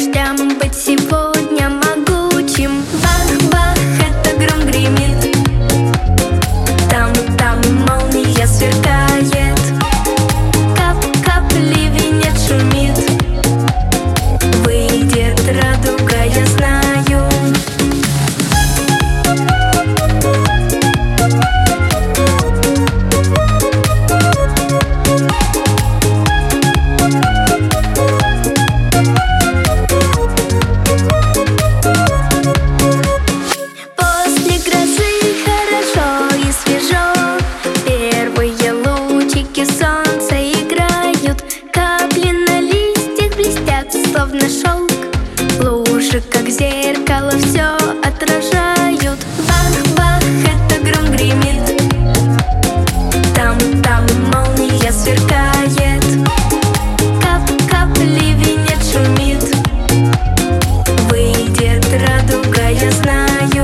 дождям быть сегодня могучим. Бах-бах, это гром гремит, там молния сверкает. Кап-кап, ливень отшумит, выйдет радуга, я знаю. Солнце играют, капли на листьях блестят, словно шелк. Лужи, как зеркало, все отражают. Бах-бах, это гром гремит, там молния сверкает. Кап-кап, ливень отшумит, выйдет радуга, я знаю.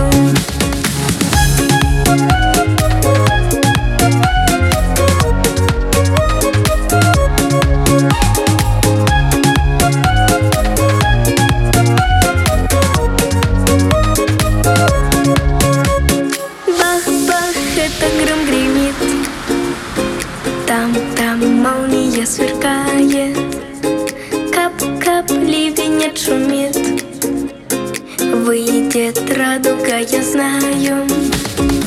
Это гром гремит, там молния сверкает. Кап-кап, ливень отшумит, выйдет радуга, я знаю.